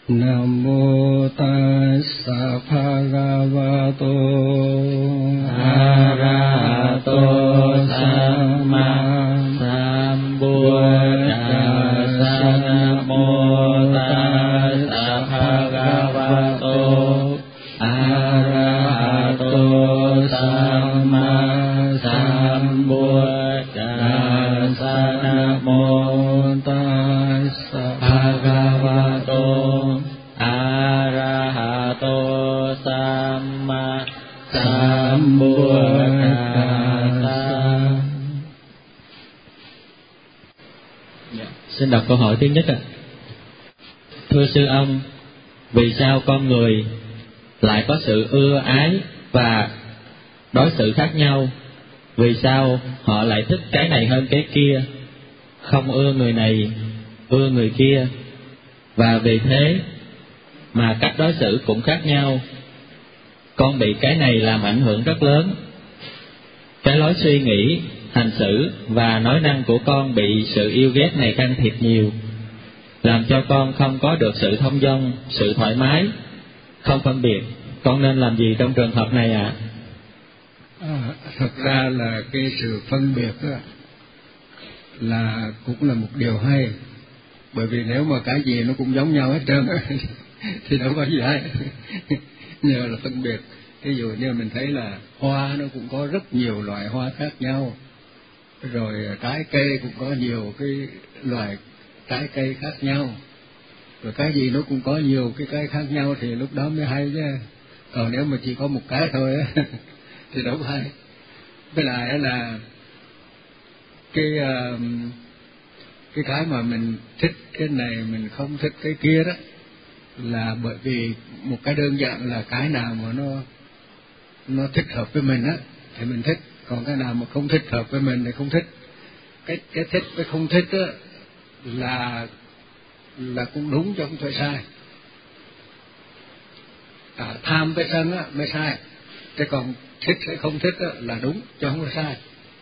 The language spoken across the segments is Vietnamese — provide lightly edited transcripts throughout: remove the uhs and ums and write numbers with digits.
Nam mô Tassa Bhagavato Arahato Samma Sambuddhassa. Nam mô Tassa Bhagavato Arahato Samma Sambuddhassa. Nam mô Tassa Bhagavato Arahato Samma Sambuddhassa. Xin đọc câu hỏi thứ nhất ạ. Thưa sư ông, vì sao con người lại có sự ưa ái và đối xử khác nhau? Vì sao họ lại thích cái này hơn cái kia, không ưa người này, ưa người kia? Và vì thế mà cách đối xử cũng khác nhau. Con bị cái này làm ảnh hưởng rất lớn. Cái lối suy nghĩ, hành xử và nói năng của con bị sự yêu ghét này can thiệp nhiều, làm cho con không có được sự thông dong, sự thoải mái, không phân biệt. Con nên làm gì trong trường hợp này ạ? Thực ra là cái sự phân biệt đó, là cũng là một điều hay. Bởi vì nếu mà cái gì nó cũng giống nhau hết trơn thì đâu có gì hay. Nhờ là phân biệt. Ví dụ như mình thấy là hoa nó cũng có rất nhiều loại hoa khác nhau, rồi trái cây cũng có nhiều cái loại trái cây khác nhau, rồi cái gì nó cũng có nhiều cái khác nhau, thì lúc đó mới hay chứ. Còn nếu mà chỉ có một cái thôi thì đâu có hay. Với lại là cái mà mình thích cái này mình không thích cái kia đó, là bởi vì một cái đơn giản là cái nào mà nó thích hợp với mình á thì mình thích, còn cái nào mà không thích hợp với mình thì không thích. Cái thích với không thích á là cũng đúng chứ không phải sai. Tham với sân á mới sai, chứ còn thích hay không thích á là đúng chứ không phải sai.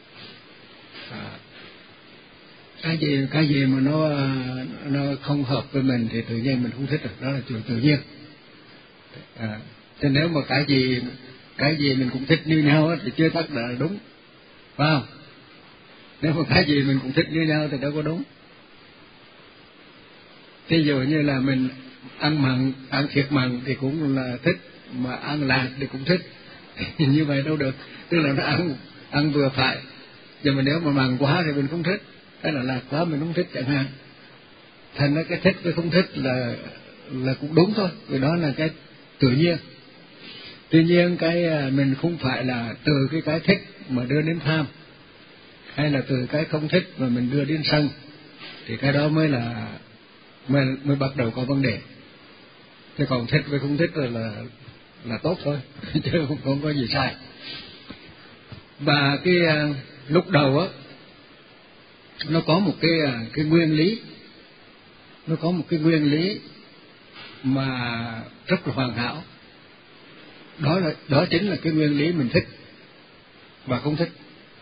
Cái gì mà nó không hợp với mình thì tự nhiên mình không thích được, đó là chuyện tự nhiên. Chứ nếu mà cái gì mình cũng thích như nhau á thì chưa chắc là đúng, phải không? Nếu mà cái gì mình cũng thích như nhau thì đâu có đúng. Ví dụ như là mình ăn mặn, ăn thịt mặn thì cũng là thích, mà ăn lạc thì cũng thích. Như vậy đâu được, tức là nó ăn vừa phải. Nhưng mà nếu mà mặn quá thì mình không thích, cái là lạc quá mình không thích chẳng hạn. Thành ra cái thích với không thích là cũng đúng thôi, vì đó là cái tự nhiên. Tuy nhiên cái mình không phải là từ cái thích mà đưa đến tham, hay là từ cái không thích mà mình đưa đến sân, thì cái đó mới mới bắt đầu có vấn đề. Chứ còn thích với không thích là tốt thôi chứ không có gì sai. Và cái lúc đầu á nó có một cái nguyên lý, nó có một cái nguyên lý mà rất là hoàn hảo. Đó chính là cái nguyên lý mình thích và không thích.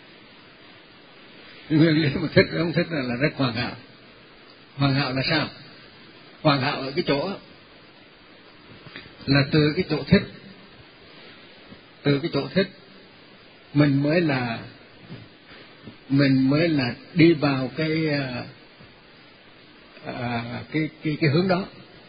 Cái nguyên lý mà thích và không thích là rất hoàn hảo. Hoàn hảo là sao? Hoàn hảo ở cái chỗ là từ cái chỗ thích mình mới là đi vào cái hướng đó.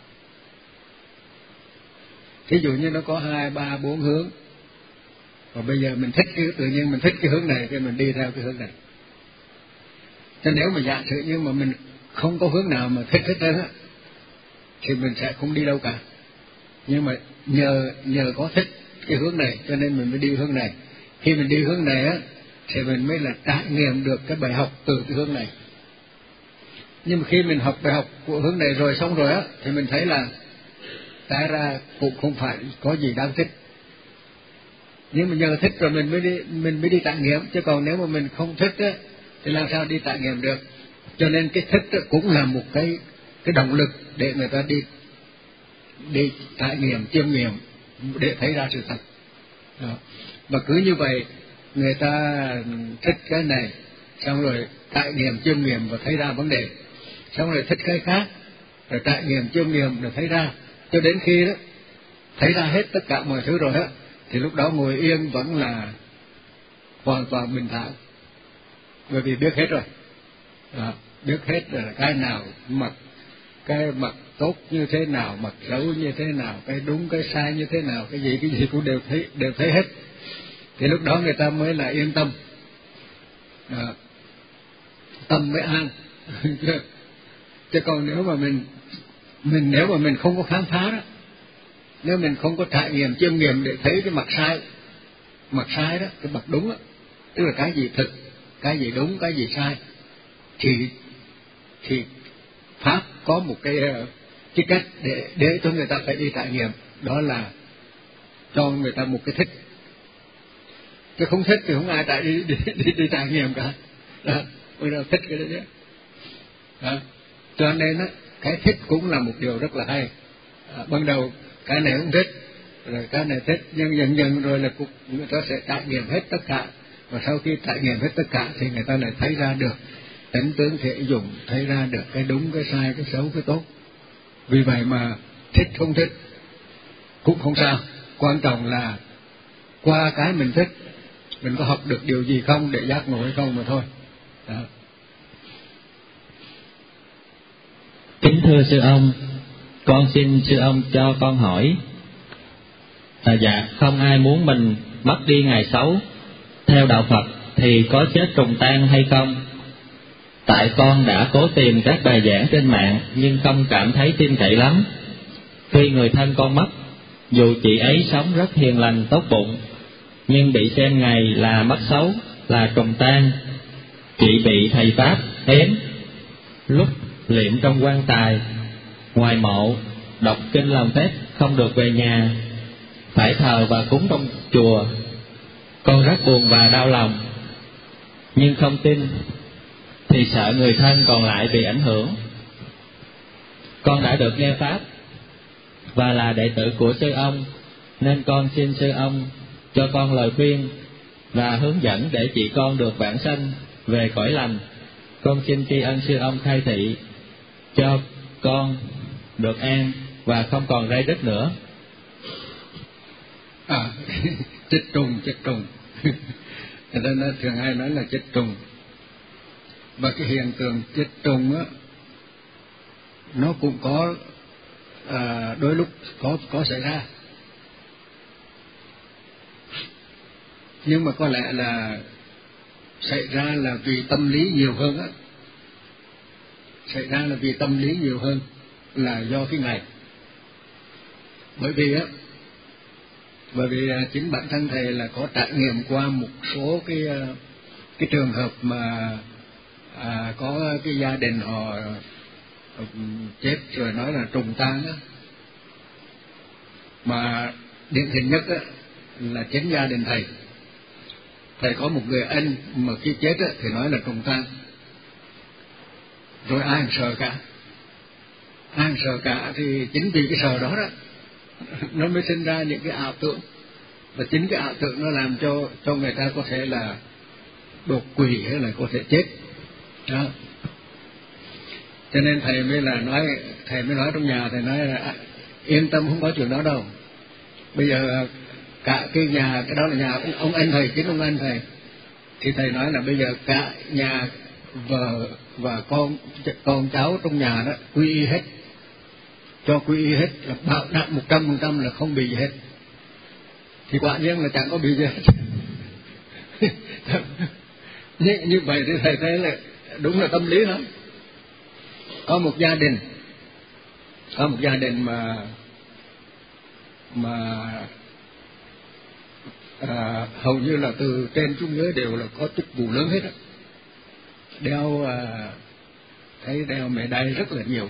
Ví dụ như nó có 2, 3, 4 hướng, và bây giờ mình thích tự nhiên mình thích cái hướng này thì mình đi theo cái hướng này. Chứ nếu mà giả sử như mà mình không có hướng nào mà thích hết trơn á thì mình sẽ không đi đâu cả. Nhưng mà nhờ có thích cái hướng này cho nên mình mới đi hướng này. Khi mình đi hướng này á thì mình mới là trải nghiệm được cái bài học từ cái hướng này. Nhưng mà khi mình học bài học của hướng này rồi xong rồi á thì mình thấy là tại ra cũng không phải có gì đáng thích. Nhưng mà nhờ thích rồi mình mới đi trải nghiệm, chứ còn nếu mà mình không thích á thì làm sao đi trải nghiệm được. Cho nên cái thích đó cũng là một cái động lực để người ta đi trải nghiệm, chiêm nghiệm, để thấy ra sự thật. Đó. Và cứ như vậy người ta thích cái này, xong rồi trải nghiệm, chiêm nghiệm và thấy ra vấn đề, xong rồi thích cái khác, rồi trải nghiệm chiêm nghiệm, rồi thấy ra. Cho đến khi đó thấy ra hết tất cả mọi thứ rồi á, thì lúc đó ngồi yên vẫn là hoàn toàn bình thản, bởi vì biết hết rồi. Biết hết rồi là cái nào cái mặt tốt như thế nào, mặt xấu như thế nào, cái đúng cái sai như thế nào, cái gì cũng đều thấy hết. Thì lúc đó người ta mới là yên tâm, tâm mới an. Chứ còn nếu mà mình không có khám phá đó, nếu mình không có trải nghiệm chiêm nghiệm để thấy cái mặt sai đó, cái mặt đúng đó, tức là cái gì thực, cái gì đúng, cái gì sai, thì pháp có một cái cách để cho người ta phải đi trải nghiệm, đó là cho người ta một cái thích. Chứ không thích thì không ai đi trải nghiệm cả. Bây giờ thích cái đó chứ. Cho nên á, cái thích cũng là một điều rất là hay. Ban đầu cái này không thích, rồi cái này thích, nhưng dần rồi là người ta sẽ trải nghiệm hết tất cả. Và sau khi trải nghiệm hết tất cả thì người ta lại thấy ra được tánh tướng thể dụng, thấy ra được cái đúng, cái sai, cái xấu, cái tốt. Vì vậy mà thích không thích cũng không sao, quan trọng là qua cái mình thích mình có học được điều gì không, để giác ngộ hay không mà thôi. Đó. Kính thưa sư ông, con xin sư ông cho con hỏi. Dạ, không ai muốn mình mất đi ngày xấu. Theo đạo Phật thì có chết trùng tan hay không? Tại con đã cố tìm các bài giảng trên mạng nhưng không cảm thấy tin cậy lắm. Khi người thân con mất, dù chị ấy sống rất hiền lành tốt bụng, nhưng bị xem ngày là mất xấu, là trùng tan. Chị bị thầy Pháp ém, lúc liệm trong quan tài, ngoài mộ, đọc kinh làm phép không được về nhà, phải thờ và cúng trong chùa. Con rất buồn và đau lòng, nhưng không tin thì sợ người thân còn lại bị ảnh hưởng. Con đã được nghe Pháp và là đệ tử của sư ông, nên con xin sư ông cho con lời khuyên và hướng dẫn để chị con được vãng sanh về cõi lành. Con xin tri ân sư ông khai thị cho con được an và không còn ray rứt nữa. Chết trùng cho nên nó thường hay nói là chết trùng. Và cái hiện tượng chết trùng á, nó cũng có đôi lúc có xảy ra, nhưng mà có lẽ là xảy ra là vì tâm lý nhiều hơn á, xảy ra là vì tâm lý nhiều hơn là do cái ngày. Bởi vì chính bản thân thầy là có trải nghiệm qua một số cái trường hợp mà có cái gia đình họ chết rồi nói là trùng tang á, mà điển hình nhất á là chính gia đình thầy có một người anh mà khi chết á thì nói là trùng tang, rồi ai sợ cả, thì chính vì cái sợ đó nó mới sinh ra những cái ảo tưởng, và chính cái ảo tưởng nó làm cho người ta có thể là đột quỵ hay là có thể chết đó. Cho nên thầy mới nói trong nhà, thầy nói là yên tâm, không có chuyện đó đâu. Bây giờ cả cái nhà, cái đó là nhà ông anh thầy, chính ông anh thầy, thì thầy nói là bây giờ cả nhà vợ và con cháu trong nhà đó quy y hết, cho quy y hết, là bảo đảm 100% là không bị gì hết. Thì quả nhiên là chẳng có bị gì hết. Như vậy thì thầy thấy là đúng là tâm lý lắm. Có một gia đình mà hầu như là từ trên xuống dưới đều là có chức vụ lớn hết á, đeo mẹ đai rất là nhiều.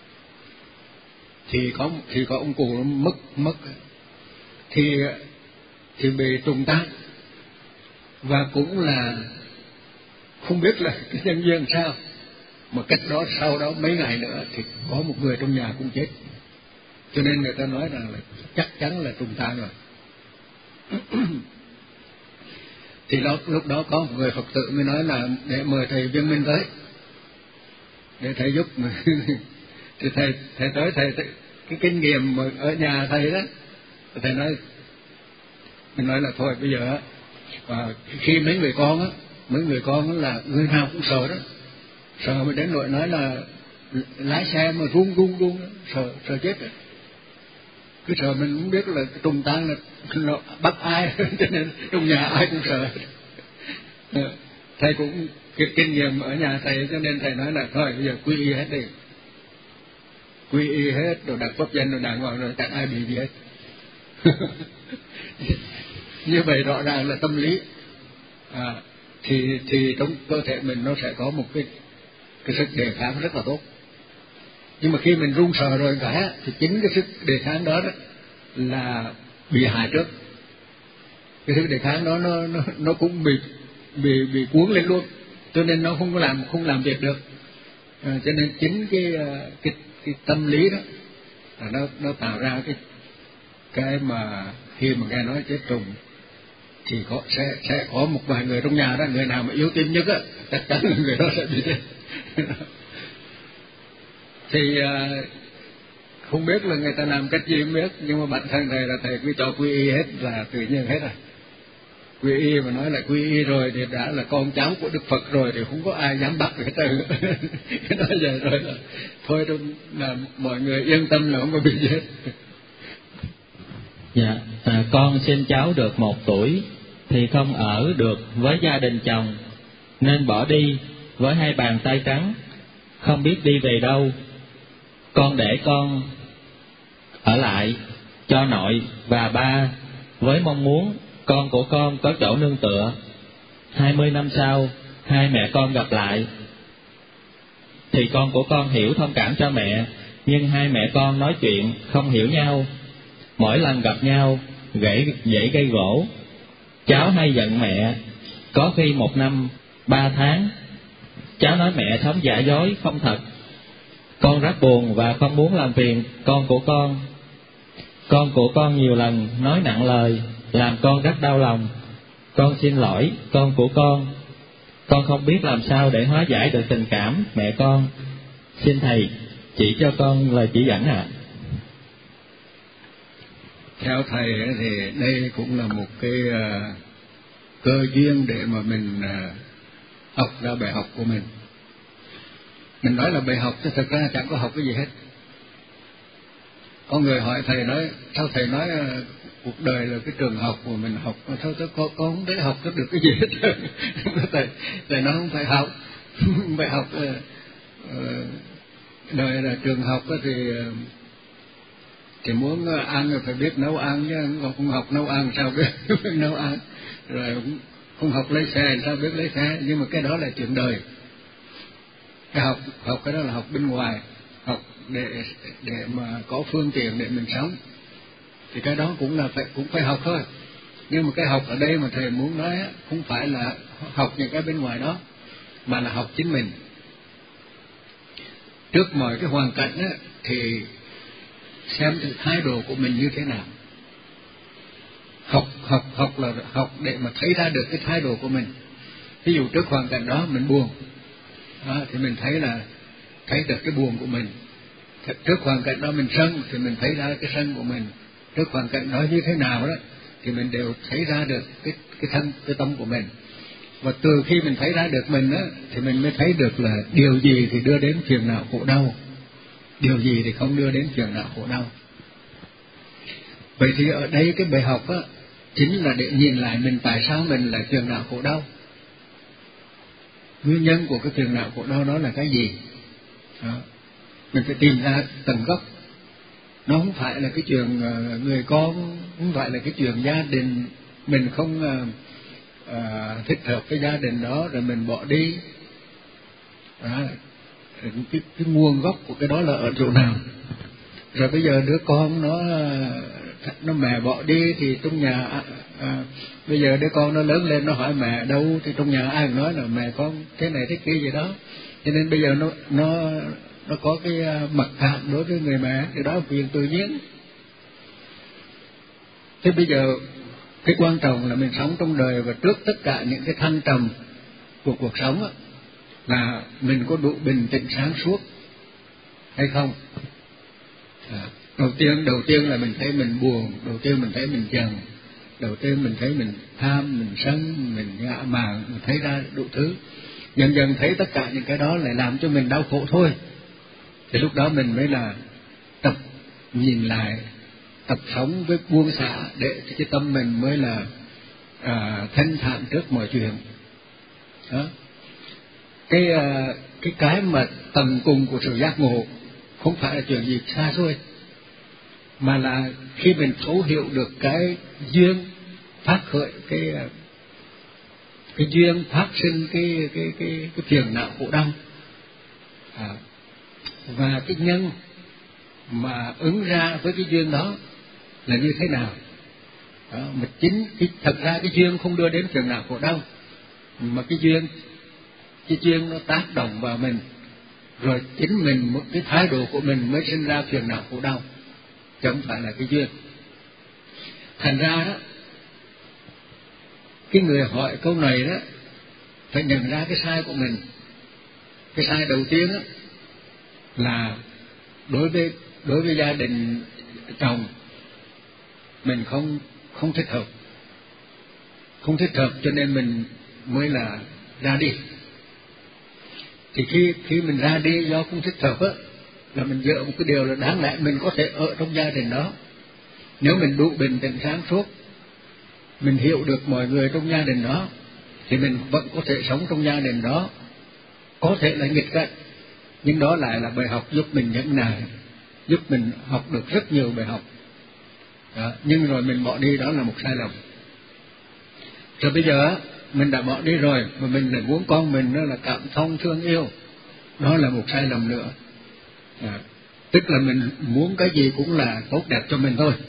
Thì có ông cụ mất thì bị trùng tang, và cũng là không biết là cái nhân duyên sao mà cách đó sau đó mấy ngày nữa thì có một người trong nhà cũng chết. Cho nên người ta nói rằng là chắc chắn là trùng tang rồi. Thì lúc đó có một người Phật tử mới nói là để mời thầy Viên Minh tới để thầy giúp. Thì thầy tới thầy cái kinh nghiệm ở nhà thầy đó, thầy nói, mình nói là thôi bây giờ khi mấy người con là người nào cũng sợ đó, sợ mà đến nỗi nói là lái xe mà run sợ chết đó. Cứ sợ mình cũng biết là trùng tang là nó bắt ai cho nên trong nhà ai cũng sợ. Thầy cũng cái kinh nghiệm ở nhà thầy, cho nên thầy nói là thôi bây giờ quy y hết đi, quy y hết rồi đặt pháp danh rồi đàng hoàng rồi chẳng ai bị gì hết. Như vậy rõ ràng là tâm lý thì trong cơ thể mình nó sẽ có một cái sức đề kháng rất là tốt. Nhưng mà khi mình run sợ rồi cả thì chính cái sức đề kháng đó là bị hại trước. Cái sức đề kháng đó nó cũng bị cuốn lên luôn, cho nên nó không làm việc được. Cho nên chính cái tâm lý đó là nó tạo ra cái mà khi mà nghe nói chết trùng thì sẽ có một vài người trong nhà đó, người nào mà yếu tim nhất á chắc chắn là người đó sẽ bị chết. Thì không biết là người ta làm cách gì không biết, nhưng mà bản thân thầy là thầy cứ cho quy y hết là tự nhiên hết rồi. Quy y mà nói là quy y rồi thì đã là con cháu của Đức Phật rồi thì không có ai dám bắt hết trơn. Cái nói vậy rồi là thôi là mọi người yên tâm là không có bị gì hết. Dạ, con sinh cháu được 1 tuổi thì không ở được với gia đình chồng nên bỏ đi với 2 bàn tay trắng, không biết đi về đâu. Con để con ở lại cho nội và ba với mong muốn con của con có chỗ nương tựa. 20 năm sau, 2 mẹ con gặp lại thì con của con hiểu thông cảm cho mẹ, nhưng 2 mẹ con nói chuyện không hiểu nhau. Mỗi lần gặp nhau dễ gây gỗ. Cháu hay giận mẹ, có khi 1 năm 3 tháng. Cháu nói mẹ sống giả dối không thật. Con rất buồn và không muốn làm phiền con của con. Con của con nhiều lần nói nặng lời, làm con rất đau lòng. Con xin lỗi con của con. Con không biết làm sao để hóa giải được tình cảm mẹ con. Xin thầy chỉ cho con lời chỉ dẫn ạ. Theo thầy thì đây cũng là một cái cơ duyên để mà mình học ra bài học của mình. Mình nói là bài học chứ thực ra chẳng có học cái gì hết. Có người hỏi thầy nói, sao thầy nói cuộc đời là cái trường học mà mình học, mà sao con không thấy học được cái gì hết. Thầy nói không phải học, bài học đời là trường học thì muốn ăn rồi phải biết nấu ăn chứ, không học nấu ăn sao biết nấu ăn, rồi không học lấy xe sao biết lấy xe. Nhưng mà cái đó là chuyện đời. Cái học cái đó là học bên ngoài, học để mà có phương tiện để mình sống, thì cái đó cũng phải học thôi. Nhưng mà cái học ở đây mà thầy muốn nói không phải là học những cái bên ngoài đó, mà là học chính mình. Trước mọi cái hoàn cảnh thì xem cái thái độ của mình như thế nào. Học là học để mà thấy ra được cái thái độ của mình. Ví dụ trước hoàn cảnh đó mình buồn thì mình thấy được cái buồn của mình. Trước hoàn cảnh đó mình sân thì mình thấy ra cái sân của mình. Trước hoàn cảnh đó như thế nào đó thì mình đều thấy ra được cái tâm của mình. Và từ khi mình thấy ra được mình thì mình mới thấy được là điều gì thì đưa đến phiền não khổ đau, điều gì thì không đưa đến phiền não khổ đau. Vậy thì ở đây cái bài học chính là để nhìn lại mình tại sao mình lại phiền não khổ đau. Nguyên nhân của cái phiền não khổ đau đó là cái gì? Đó. Mình phải tìm ra tận gốc. Nó không phải là cái chuyện người con, không phải là cái chuyện gia đình mình không thích hợp với gia đình đó rồi mình bỏ đi. Đó. Cái nguồn gốc của cái đó là ở chỗ nào? Rồi bây giờ đứa con nó mẹ bỏ đi thì trong nhà bây giờ đứa con nó lớn lên nó hỏi mẹ đâu, thì trong nhà ai cũng nói là mẹ con thế này thế kia gì đó. Cho nên bây giờ nó có cái mặc cảm đối với người mẹ, thì đó là chuyện tự nhiên. Thế bây giờ cái quan trọng là mình sống trong đời, và trước tất cả những cái thăng trầm của cuộc sống là mình có đủ bình tĩnh sáng suốt hay không? Đầu tiên là mình thấy mình buồn, đầu tiên mình thấy mình giận, đầu tiên mình thấy mình tham, mình sân, mình ngã mạn, mình thấy ra đủ thứ. Dần dần thấy tất cả những cái đó lại làm cho mình đau khổ thôi. Thì lúc đó mình mới là tập nhìn lại, tập sống với buông xả, để cái tâm mình mới là thanh thản trước mọi chuyện. Đó. Cái mà tầm cùng của sự giác ngộ không phải là chuyện gì xa xôi, mà là khi mình thấu hiểu được cái duyên phát khởi, cái duyên phát sinh cái phiền não khổ đau, và cái nhân mà ứng ra với cái duyên đó là như thế nào. Đó, mà chính thật ra cái duyên không đưa đến phiền não khổ đau, mà cái duyên nó tác động vào mình, rồi chính mình, cái thái độ của mình mới sinh ra phiền não khổ đau, chứ không phải là cái duyên. Thành ra đó, cái người hỏi câu này đó phải nhận ra cái sai của mình. Cái sai đầu tiên đó là đối với gia đình chồng mình không thích hợp, cho nên mình mới là ra đi. Thì khi mình ra đi do không thích hợp á, là mình dựa một cái điều là đáng lẽ mình có thể ở trong gia đình đó. Nếu mình đủ bình tĩnh sáng suốt, mình hiểu được mọi người trong gia đình đó, thì mình vẫn có thể sống trong gia đình đó, có thể là nghịch cảnh, nhưng đó lại là bài học giúp mình nhẫn nại, giúp mình học được rất nhiều bài học. Đó, nhưng rồi mình bỏ đi, đó là một sai lầm. Rồi bây giờ mình đã bỏ đi rồi, mà mình lại muốn con mình nó là cảm thông thương yêu, đó là một sai lầm nữa. Tức là mình muốn cái gì cũng là tốt đẹp cho mình thôi,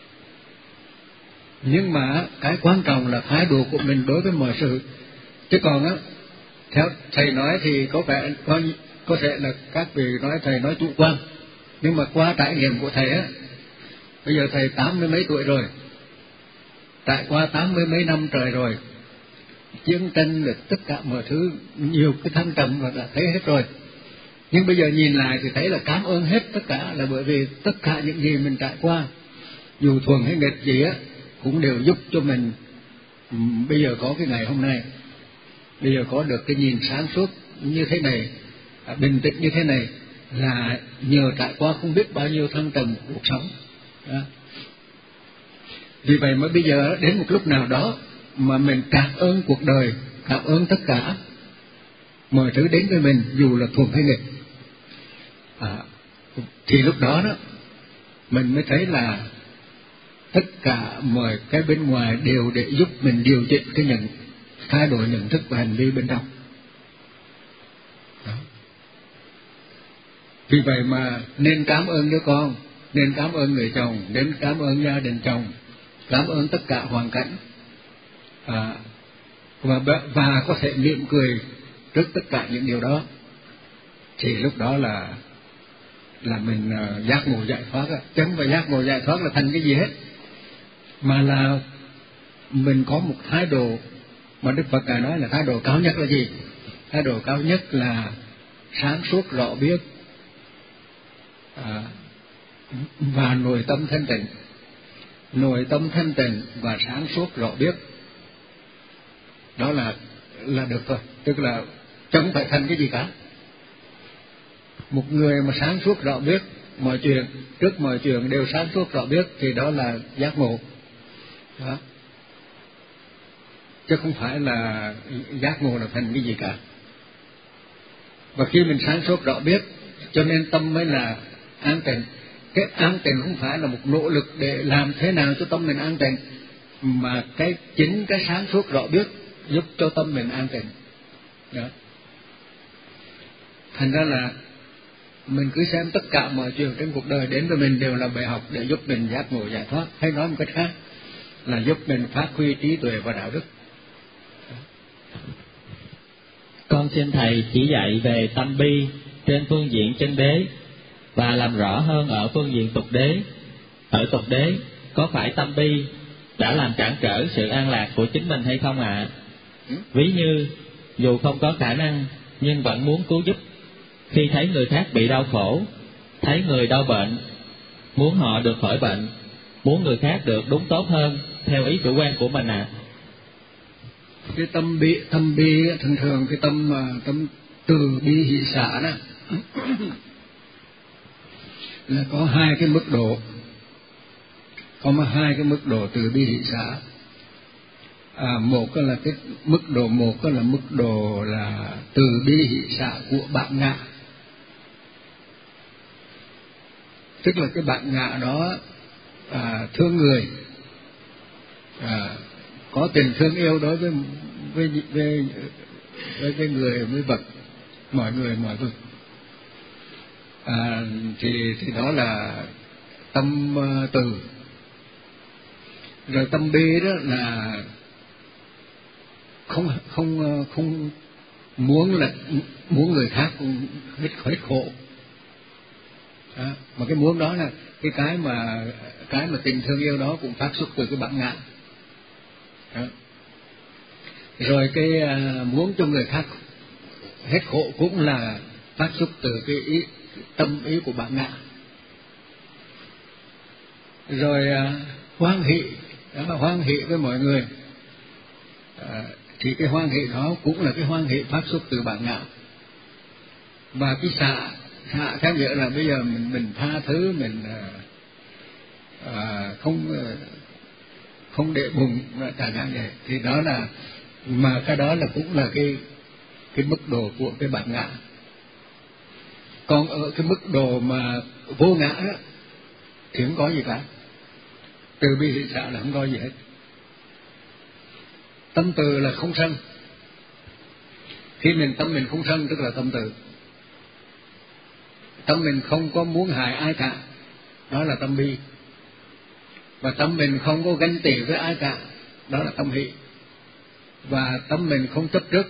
nhưng mà cái quan trọng là thái độ của mình đối với mọi sự. Chứ còn á, theo thầy nói thì có thể là các vị nói thầy nói chủ quan, nhưng mà qua trải nghiệm của thầy á, bây giờ thầy 80 mấy tuổi rồi, trải qua 80 mấy năm trời rồi, chiến tranh được tất cả mọi thứ, nhiều cái thăng trầm mà đã thấy hết rồi. Nhưng bây giờ nhìn lại thì thấy là cảm ơn hết tất cả, là bởi vì tất cả những gì mình trải qua, dù thuần hay nghịch gì á, cũng đều giúp cho mình bây giờ có cái ngày hôm nay, bây giờ có được cái nhìn sáng suốt như thế này, bình tĩnh như thế này, là nhờ trải qua không biết bao nhiêu thăng trầm của cuộc sống. Đó. Vì vậy mà bây giờ đến một lúc nào đó mà mình cảm ơn cuộc đời, cảm ơn tất cả mọi thứ đến với mình, dù là thuần hay nghịch, thì lúc đó mình mới thấy là tất cả mọi cái bên ngoài đều để giúp mình điều chỉnh cái thay đổi nhận thức và hành vi bên trong. Đó. Vì vậy mà nên cảm ơn đứa con, nên cảm ơn người chồng, nên cảm ơn gia đình chồng, cảm ơn tất cả hoàn cảnh, và có thể mỉm cười trước tất cả những điều đó, thì lúc đó là mình giác ngộ giải thoát. Chứ không phải giác ngộ giải thoát là thành cái gì hết, mà là mình có một thái độ mà Đức Phật Ngài nói là thái độ cao nhất là gì? Thái độ cao nhất là sáng suốt rõ biết, và nội tâm thanh tịnh. Nội tâm thanh tịnh và sáng suốt rõ biết, đó là được thôi. Tức là chẳng phải thành cái gì cả. Một người mà sáng suốt rõ biết mọi chuyện, trước mọi chuyện đều sáng suốt rõ biết, thì đó là giác ngộ. Đó. Chứ không phải là giác ngộ là thành cái gì cả. Và khi mình sáng suốt rõ biết, cho nên tâm mới là an tịnh. Cái an tịnh không phải là một nỗ lực để làm thế nào cho tâm mình an tịnh, mà chính cái sáng suốt rõ biết giúp cho tâm mình an tịnh. Đó. Thành ra là mình cứ xem tất cả mọi chuyện trên cuộc đời đến với mình đều là bài học để giúp mình giác ngộ giải thoát, hay nói một cách khác là giúp mình phát huy trí tuệ và đạo đức. Con xin thầy chỉ dạy về tâm bi trên phương diện chân đế, và làm rõ hơn ở phương diện tục đế. Ở tục đế, có phải tâm bi đã làm cản trở sự an lạc của chính mình hay không ạ? Ví như dù không có khả năng nhưng vẫn muốn cứu giúp, khi thấy người khác bị đau khổ thấy người đau bệnh, muốn họ được khỏi bệnh, muốn người khác được đúng tốt hơn theo ý chủ quan của mình ạ. Cái tâm bi thường thường cái tâm từ bi hỷ xả đó là có hai cái mức độ, hai cái mức độ từ bi hỷ xả. Một là cái mức độ một là mức độ là từ bi hỷ xả của bạn ngạ, tức là cái bạn ngạ đó thương người, có tình thương yêu đối với người, với vật, mọi người mọi vật, thì đó là tâm từ. Rồi tâm bi đó là không muốn người khác cũng hết khổ. Mà cái muốn đó là cái mà tình thương yêu đó cũng phát xuất từ cái bản ngã. Rồi cái muốn cho người khác hết khổ cũng là phát xuất từ cái tâm ý của bản ngã. Rồi hoan hỷ với mọi người, thì cái hoan hỷ đó cũng là cái hoan hỷ phát xuất từ bản ngã. Và cái xả theo nghĩa là bây giờ mình tha thứ, mình không để bụng chẳng hạn vậy, thì đó là, mà cái đó là cũng là cái mức độ của cái bản ngã. Còn ở cái mức độ mà vô ngã đó thì không có gì cả, từ bi hỷ xả là không có gì hết. Tâm từ là không sân. Khi tâm mình không sân tức là tâm từ. Tâm mình không có muốn hại ai cả, đó là tâm bi. Và tâm mình không có ganh tị với ai cả, đó là tâm hỷ. Và tâm mình không chấp trước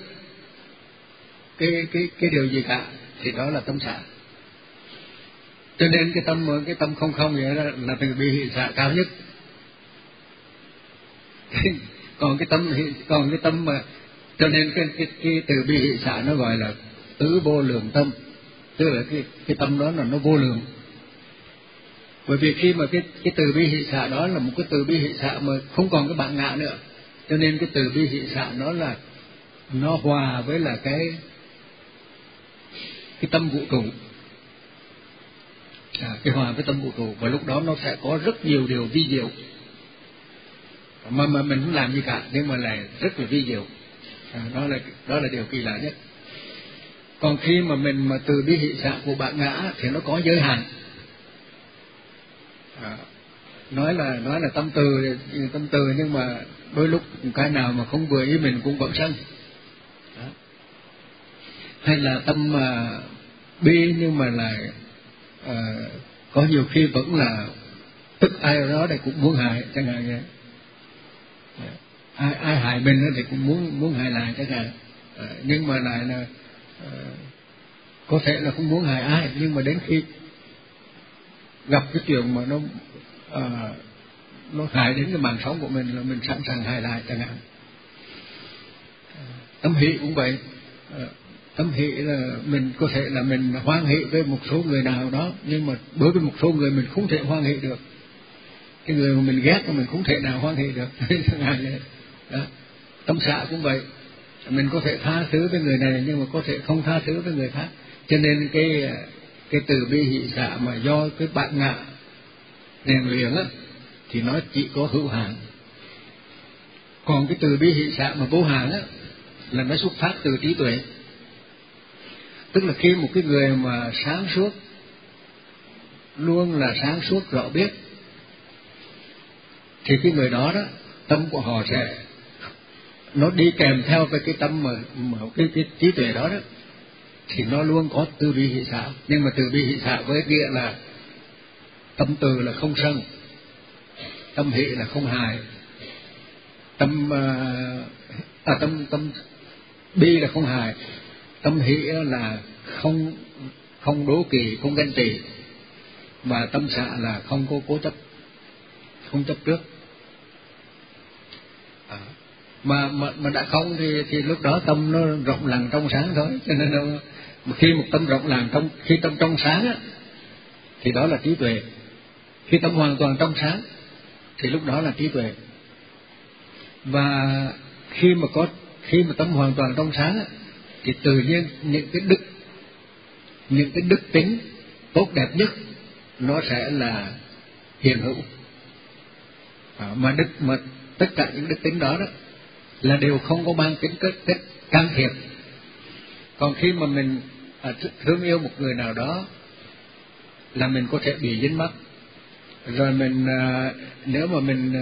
cái điều gì cả, thì đó là tâm xả. Cho nên cái tâm không vậy đó là từ bi hỷ xả cao nhất. Còn cái tâm mà, cho nên cái từ bi hỷ xả nó gọi là tứ vô lượng tâm, tức là cái tâm đó là nó vô lượng. Bởi vì khi mà cái từ bi hỷ xả đó là một cái từ bi hỷ xả mà không còn cái bản ngã nữa, cho nên cái từ bi hỷ xả nó hòa với là cái tâm vũ trụ, cái hòa với tâm vũ trụ, và lúc đó nó sẽ có rất nhiều điều vi diệu mà mình không làm gì cả, nhưng mà lại rất là vi diệu. Đó là điều kỳ lạ nhất. Còn khi mà mình mà từ bi hỷ xả của bản ngã thì nó có giới hạn. Nói là tâm từ, nhưng mà đôi lúc cái nào mà không vừa ý mình cũng vẫn sân. Hay là tâm bi nhưng mà là có nhiều khi vẫn là tức ai đó thì cũng muốn hại chẳng hạn vậy. Ai hại mình thì cũng muốn hại lại chẳng hạn. Nhưng mà lại là có thể là không muốn hại ai, nhưng mà đến khi gặp cái chuyện mà nó hại đến cái mạng sống của mình là mình sẵn sàng hại lại chẳng hạn. Tâm hỷ cũng vậy. Tâm hỷ là mình có thể là mình hoan hỷ với một số người nào đó, nhưng mà đối với một số người mình không thể hoan hỷ được. Cái người mà mình ghét mà mình không thể nào hoan hỷ được. Đó. Tâm xả cũng vậy, mình có thể tha thứ với người này nhưng mà có thể không tha thứ với người khác. Cho nên cái từ bi hỷ xả mà do cái bản ngã rèn luyện á thì nó chỉ có hữu hạn. Còn cái từ bi hỷ xả mà vô hạn á là nó xuất phát từ trí tuệ. Tức là khi một cái người mà sáng suốt, luôn là sáng suốt rõ biết, thì cái người đó tâm của họ sẽ nó đi kèm theo với cái tâm mà cái trí tuệ đó thì nó luôn có từ bi hỷ xả. Nhưng mà từ bi hỷ xả với nghĩa là tâm từ là không sân, tâm hỷ là không hại, tâm bi là không hại, tâm hỷ là không đố kỵ, không ganh tị, và tâm xả là không có cố chấp, không chấp trước. Mà đã không thì lúc đó tâm nó rộng lặng trong sáng thôi. Cho nên khi một tâm rộng lặng khi tâm trong sáng á, thì đó là trí tuệ. Khi tâm hoàn toàn trong sáng thì lúc đó là trí tuệ. Và khi mà tâm hoàn toàn trong sáng thì tự nhiên những cái đức tính tốt đẹp nhất nó sẽ là hiện hữu. Mà tất cả những đức tính đó là đều không có mang tính cách can thiệp. Còn khi mà mình thương yêu một người nào đó là mình có thể bị dính mắc. Rồi mình nếu mà mình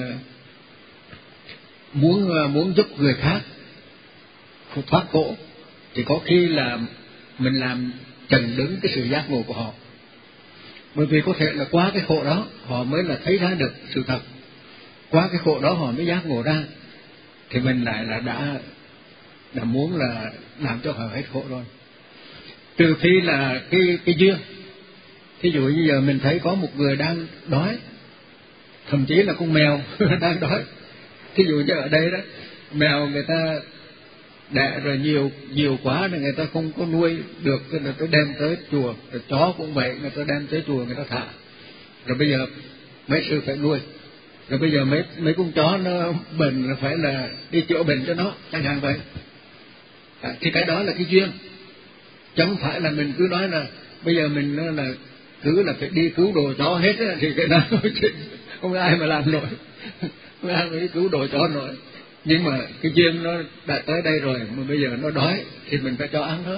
muốn giúp người khác thoát khổ thì có khi là mình làm chặn đứng cái sự giác ngộ của họ. Bởi vì có thể là qua cái khổ đó họ mới là thấy ra được sự thật, qua cái khổ đó họ mới giác ngộ ra, thì mình lại là đã muốn là làm cho họ hết khổ rồi. Trừ khi là cái duyên. Thí dụ như giờ mình thấy có một người đang đói, thậm chí là con mèo đang đói. Thí dụ như ở đây đó, mèo người ta đẻ rồi nhiều quá nên người ta không có nuôi được, cho nên tôi đem tới chùa. Rồi chó cũng vậy, người ta đem tới chùa người ta thả. Rồi bây giờ mấy sư phải nuôi. Rồi bây giờ mấy con chó nó bệnh là phải là đi chữa bệnh cho nó, chẳng hạn vậy. Thì cái đó là cái duyên. Chứ không phải là mình cứ nói là bây giờ mình là cứ là phải đi cứu đồ chó hết á, thì cái đó không ai mà làm nổi, không ai mà đi cứu đồ chó nổi. Nhưng mà cái duyên nó đã tới đây rồi, mà bây giờ nó đói thì mình phải cho ăn thôi.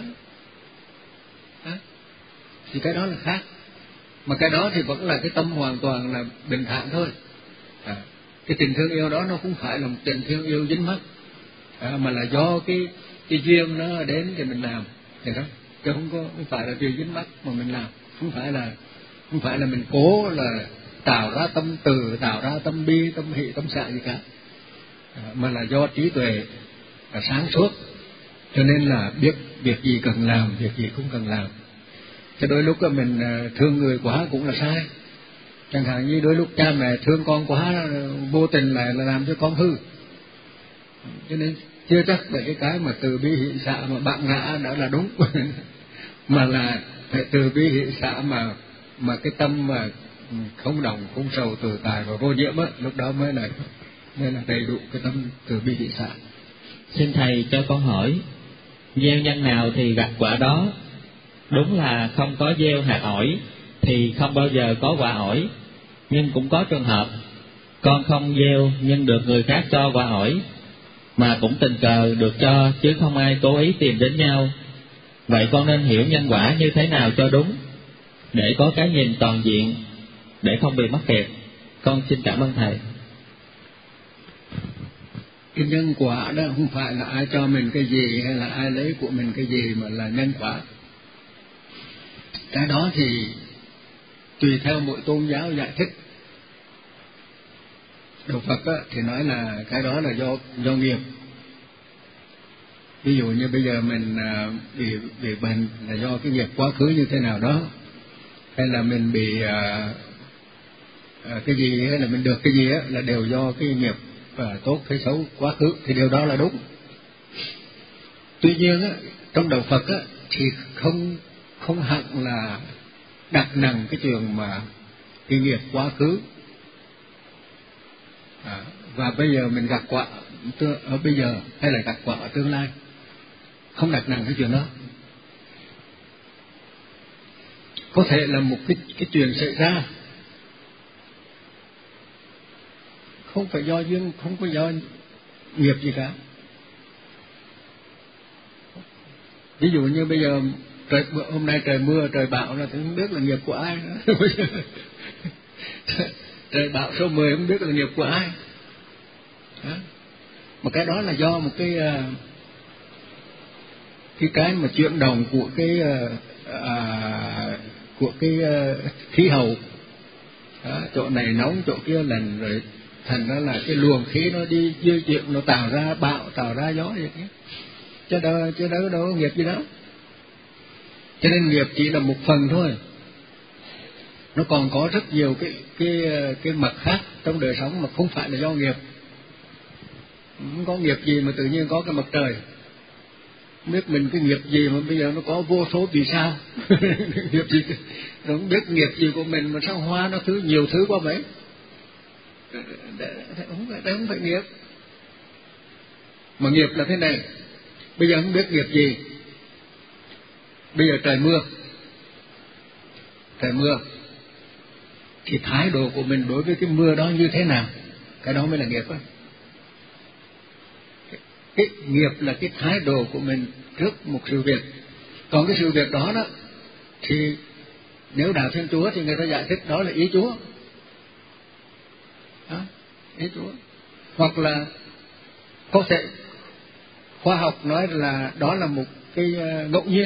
Thì cái đó là khác. Mà cái đó thì vẫn là cái tâm hoàn toàn là bình thản thôi. Cái tình thương yêu đó nó không phải là một tình thương yêu dính mắc, mà là do cái duyên nó đến thì mình làm thì đó, chứ không phải là vì dính mắc mà mình làm. Không phải là mình cố là tạo ra tâm từ, tạo ra tâm bi, tâm hỷ, tâm xả gì cả, mà là do trí tuệ là sáng suốt, cho nên là biết việc gì cần làm, việc gì không cần làm. Chứ đôi lúc mình thương người quá cũng là sai. Chẳng hạn như đôi lúc cha mẹ thương con quá, vô tình lại là làm cho con hư. Cho nên chưa chắc là cái mà từ bi hỷ xả mà bạn ngã đã là đúng. Mà là phải từ bi hỷ xả mà cái tâm mà không động, không sầu, tự tại và vô nhiễm á, lúc đó mới là đầy đủ cái tâm từ bi hỷ xả. Xin thầy cho con hỏi, gieo nhân nào thì gặt quả đó. Đúng là không có gieo hạt ổi thì không bao giờ có quả ổi, nhưng cũng có trường hợp con không gieo nhưng được người khác cho quả ổi, mà cũng tình cờ được cho chứ không ai cố ý tìm đến nhau. Vậy con nên hiểu nhân quả như thế nào cho đúng, để có cái nhìn toàn diện, để không bị mắc kẹt? Con xin cảm ơn thầy. Cái nhân quả đó không phải là ai cho mình cái gì hay là ai lấy của mình cái gì, mà là nhân quả. Cái đó thì tùy theo mỗi tôn giáo giải thích. Đạo Phật thì nói là cái đó là do nghiệp. Ví dụ như bây giờ mình bị bệnh là do cái nghiệp quá khứ như thế nào đó, hay là mình bị cái gì, hay là mình được cái gì á, là đều do cái nghiệp tốt hay xấu quá khứ, thì điều đó là đúng. Tuy nhiên á, trong đạo Phật á thì không hẳn là đặt nặng cái chuyện mà cái nghiệp quá khứ và bây giờ mình gặt quả ở bây giờ hay là gặt quả ở tương lai, không đặt nặng cái chuyện đó. Có thể là một cái chuyện xảy ra không phải do duyên, không có do nghiệp gì cả. Ví dụ như bây giờ hôm nay trời mưa, trời bão là thì không biết là nghiệp của ai nữa. Trời bão số 10 không biết là nghiệp của ai. Mà cái đó là do một cái mà chuyển động của cái khí hậu. Chỗ này nóng, chỗ kia lạnh, rồi thành ra là cái luồng khí nó đi di chuyển, nó tạo ra bão, tạo ra gió vậy đó. Chứ đâu có nghiệp gì đó. Cho nên nghiệp chỉ là một phần thôi. Nó còn có rất nhiều cái mặt khác trong đời sống mà không phải là do nghiệp. Không có nghiệp gì mà tự nhiên có cái mặt trời. biết mình cái nghiệp gì mà bây giờ nó có vô số vì sao. Nghiệp gì nó không biết nghiệp gì của mình mà sao hoa nó thứ nhiều thứ quá vậy. Đấy không phải nghiệp. Mà nghiệp là thế này, bây giờ không biết nghiệp gì. Bây giờ trời mưa thì thái độ của mình đối với cái mưa đó như thế nào, cái đó mới là nghiệp đó. Cái nghiệp là cái thái độ của mình trước một sự việc. Còn cái sự việc đó đó thì nếu đạo Thiên Chúa thì người ta giải thích đó là ý Chúa. Đó, ý Chúa. Hoặc là có thể khoa học nói là đó là một cái ngẫu nhiên.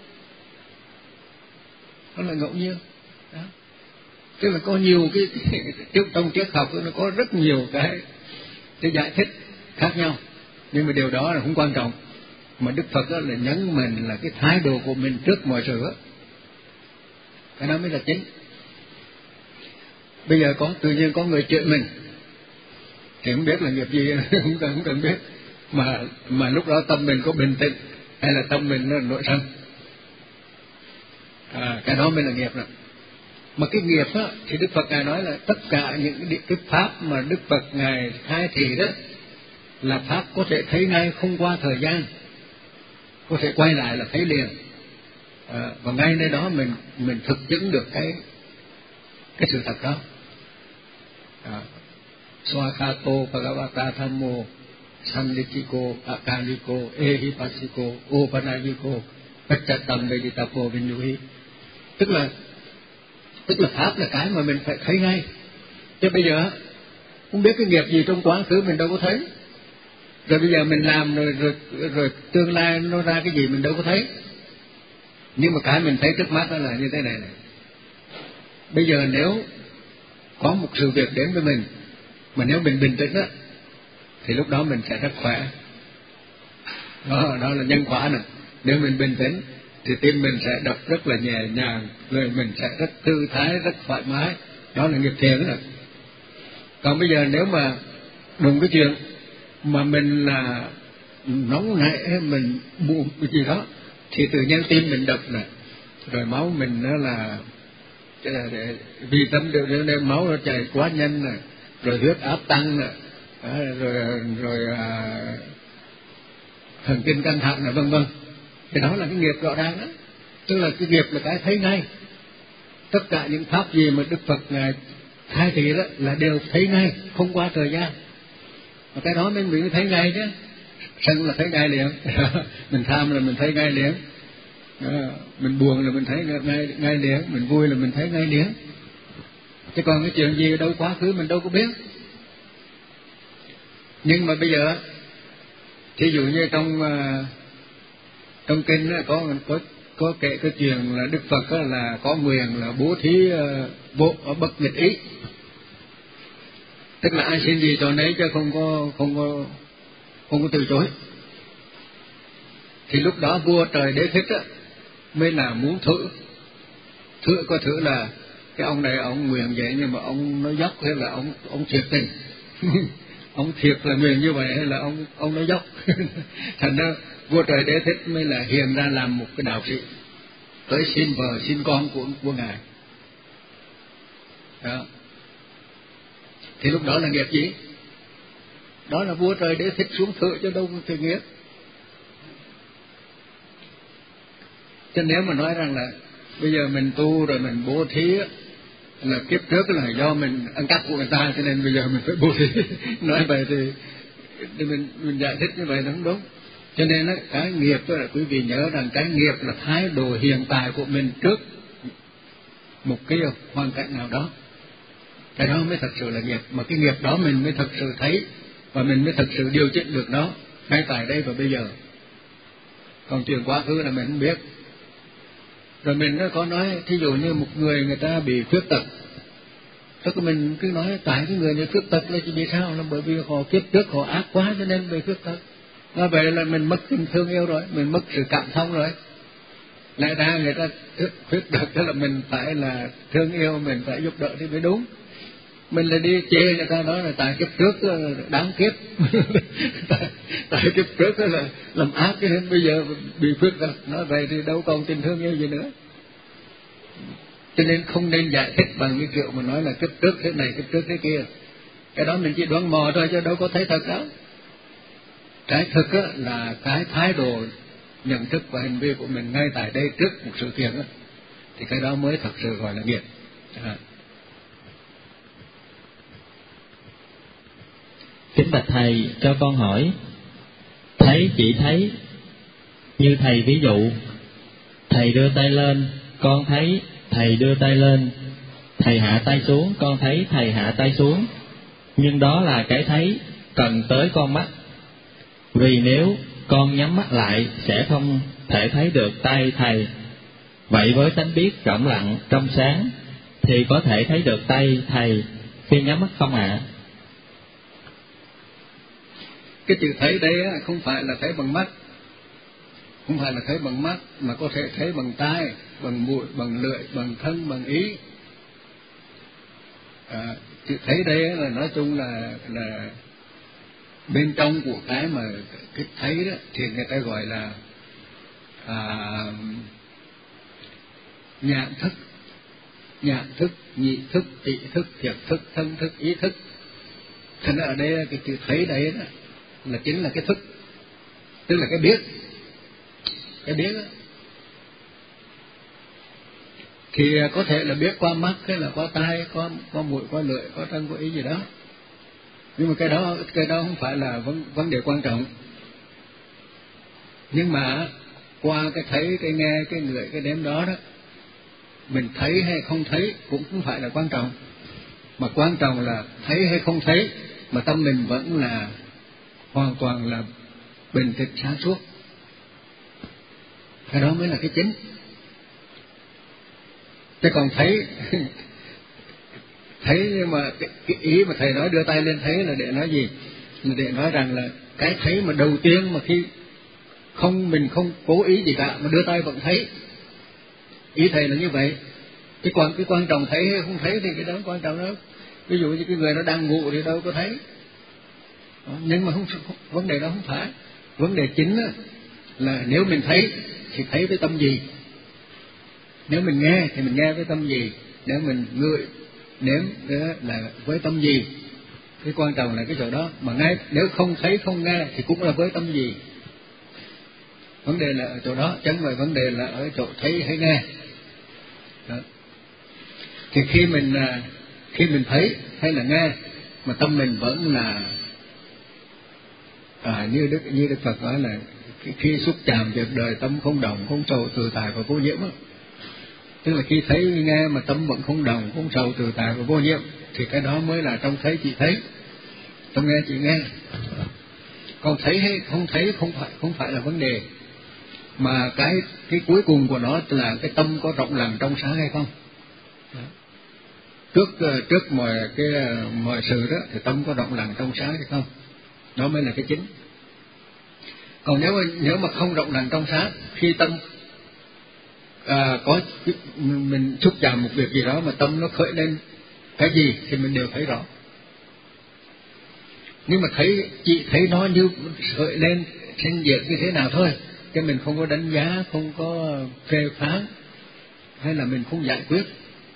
Đó là ngẫu nhiên. Đó. Tức là có nhiều trong triết học nó có rất nhiều cái giải thích khác nhau. Nhưng mà điều đó là không quan trọng. Mà Đức Phật đó là nhấn mình là cái thái độ của mình trước mọi sự đó. Cái đó mới là chính. Bây giờ tự nhiên có người chửi mình thì không biết là nghiệp gì, không cần biết. Mà lúc đó tâm mình có bình tĩnh hay là tâm mình nó nội sân, cái đó mới là nghiệp rồi. Mà cái nghiệp á thì Đức Phật Ngài nói là tất cả những cái pháp mà Đức Phật Ngài khai thị đó là pháp có thể thấy ngay, không qua thời gian, có thể quay lại là thấy liền. Và ngay nơi đó mình thực chứng được cái sự thật đó. Swakato Bhagavata Thammo Sanditiko Akaliko Ehipassiko Opanayiko Pachatam Veditapo Vinyuhi. Tức là pháp là cái mà mình phải thấy ngay. Chứ bây giờ không biết cái nghiệp gì trong quá khứ mình đâu có thấy. Rồi bây giờ mình làm rồi tương lai nó ra cái gì mình đâu có thấy. Nhưng mà cái mình thấy trước mắt đó là như thế này. Bây giờ nếu có một sự việc đến với mình, mà nếu mình bình tĩnh á, thì lúc đó mình sẽ rất khỏe. Đó là nhân quả này. Nếu mình bình tĩnh thì tim mình sẽ đập rất là nhẹ nhàng, rồi mình sẽ rất thư thái, rất thoải mái. Đó là nghiệp thiện rồi. Còn bây giờ nếu mà đụng cái chuyện mà mình là nóng nảy, mình buồn cái gì đó, thì tự nhiên tim mình đập này, rồi máu mình nó là vì tâm đều nên máu nó chảy quá nhanh này, rồi huyết áp tăng này, rồi thần kinh căng thẳng này, vân vân. Thì đó là cái nghiệp rõ ràng đó. Tức là cái nghiệp là cái thấy ngay. Tất cả những pháp gì mà Đức Phật Ngài khai thị đó là đều thấy ngay, không qua thời gian. Mà cái đó mình mới thấy ngay chứ. Sân là thấy ngay liền. Mình tham là mình thấy ngay liền. Mình buồn là mình thấy ngay liền. Mình vui là mình thấy ngay liền. Chứ còn cái chuyện gì đâu quá khứ mình đâu có biết. Nhưng mà bây giờ thí dụ như trong kinh có kể cái chuyện là Đức Phật là có nguyện là bố thí bất nghịch ý. Tức là ai xin gì cho nấy chứ không có từ chối. Thì lúc đó vua Trời Đế Thích mới là muốn thử là cái ông này ông nguyện vậy, nhưng mà ông nói dốc hay là ông thiệt tình. Ông thiệt là nguyện như vậy hay là ông nói dốc. Thành ra vua Trời Đế Thích mới là hiện ra làm một cái đạo sĩ tới xin vợ xin con của ngài. Đó. Thì lúc đó là nghiệp gì? Đó là vua Trời Đế Thích xuống thử chứ đâu có nghiệp. Chứ nếu mà nói rằng là bây giờ mình tu rồi mình bố thí là kiếp trước là do mình ăn cắp của người ta, cho nên bây giờ mình phải bố thí. Nói vậy thì mình giải thích như vậy là không đúng. Cho nên cái nghiệp đó là quý vị nhớ rằng cái nghiệp là thái độ hiện tại của mình trước một cái hoàn cảnh nào đó. Cái đó mới thật sự là nghiệp. Mà cái nghiệp đó mình mới thật sự thấy, và mình mới thật sự điều chỉnh được nó ngay tại đây và bây giờ. Còn chuyện quá khứ là mình không biết. Rồi mình có nói thí dụ như một người ta bị khuyết tật, tức là mình cứ nói tại cái người này khuyết tật là vì sao? Là bởi vì họ kiếp trước họ ác quá cho nên bị khuyết tật. Và vậy là mình mất tình thương yêu rồi, mình mất sự cảm thông rồi. Lẽ ra người ta khuyết tật tức là mình phải là thương yêu, mình phải giúp đỡ thì mới đúng. Mình là đi chê người ta nói là tại kiếp trước đáng kiếp. tại kiếp trước là làm ác cho nên bây giờ bị khuyết tật. Nói vậy thì đâu còn tình thương yêu gì nữa. Cho nên không nên giải thích bằng cái kiểu mà nói là kiếp trước thế này, kiếp trước thế kia. Cái đó mình chỉ đoán mò thôi chứ đâu có thấy thật đâu. Cái thực là cái thái độ nhận thức và hành vi của mình ngay tại đây trước một sự kiện thì cái đó mới thật sự gọi là nghiệp. Kính bạch thầy, cho con hỏi, thấy chỉ thấy, như thầy ví dụ, thầy đưa tay lên, con thấy thầy đưa tay lên, thầy hạ tay xuống, con thấy thầy hạ tay xuống, nhưng đó là cái thấy cần tới con mắt. Vì nếu con nhắm mắt lại sẽ không thể thấy được tay thầy. Vậy với tánh biết rộng lặng trong sáng thì có thể thấy được tay thầy khi nhắm mắt không ạ? Cái chữ thấy đây không phải là thấy bằng mắt, không phải là thấy bằng mắt, mà có thể thấy bằng tai, bằng mũi, bằng lưỡi, bằng thân, bằng ý. Chữ thấy đây là nói chung là bên trong của cái mà cái thấy đó thì người ta gọi là nhãn thức, nhị thức, tị thức, thiệt thức, thân thức, ý thức. Thế nên ở đây cái chữ thấy đấy đó là chính là cái thức, tức là cái biết đó. Thì có thể là biết qua mắt, hay là qua tai, qua mũi, qua lưỡi, qua thân, qua ý gì đó. Nhưng mà cái đó không phải là vấn đề quan trọng. Nhưng mà qua cái thấy, cái nghe, cái ngửi, cái đếm đó, mình thấy hay không thấy cũng không phải là quan trọng. Mà quan trọng là thấy hay không thấy mà tâm mình vẫn là hoàn toàn là bình tĩnh sáng suốt. Cái đó mới là cái chính. Chứ còn thấy nhưng mà cái ý mà thầy nói đưa tay lên thấy là để nói gì? Là để nói rằng là cái thấy mà đầu tiên mà khi mình không cố ý gì cả mà đưa tay vẫn thấy. Ý thầy là như vậy. Cái quan trọng thấy hay không thấy thì cái đó quan trọng đó. Ví dụ như cái người nó đang ngủ thì đâu có thấy. Nhưng mà vấn đề đó không phải. Vấn đề chính là nếu mình thấy thì thấy với tâm gì? Nếu mình nghe thì mình nghe với tâm gì? Nếu mình ngửi, nếm là với tâm gì? Cái quan trọng là cái chỗ đó. Mà ngay nếu không thấy không nghe thì cũng là với tâm gì? Vấn đề là ở chỗ đó, chứ không phải vấn đề là ở chỗ thấy hay nghe. Đó. Thì khi mình thấy hay là nghe mà tâm mình vẫn là như Đức Phật nói là khi xúc chạm việc đời tâm không động, không sầu tự tại và vô nhiễm. Tức là khi thấy nghe mà tâm vẫn không động, không sầu tự tại và vô nhiễm thì cái đó mới là trong thấy chỉ thấy, trong nghe chỉ nghe. Còn thấy hay không thấy không phải là vấn đề, mà cái cuối cùng của nó là cái tâm có rộng lặng trong sáng hay không. Trước mọi sự đó thì tâm có rộng lặng trong sáng hay không, đó mới là cái chính. Còn nếu mà không rộng lặng trong sáng, khi tâm có mình xúc chạm một việc gì đó mà tâm nó khởi lên cái gì thì mình đều thấy rõ. Nhưng mà chỉ thấy nó như khởi lên sinh diệt như thế nào thôi, chứ mình không có đánh giá, không có phê phán, hay là mình không giải quyết.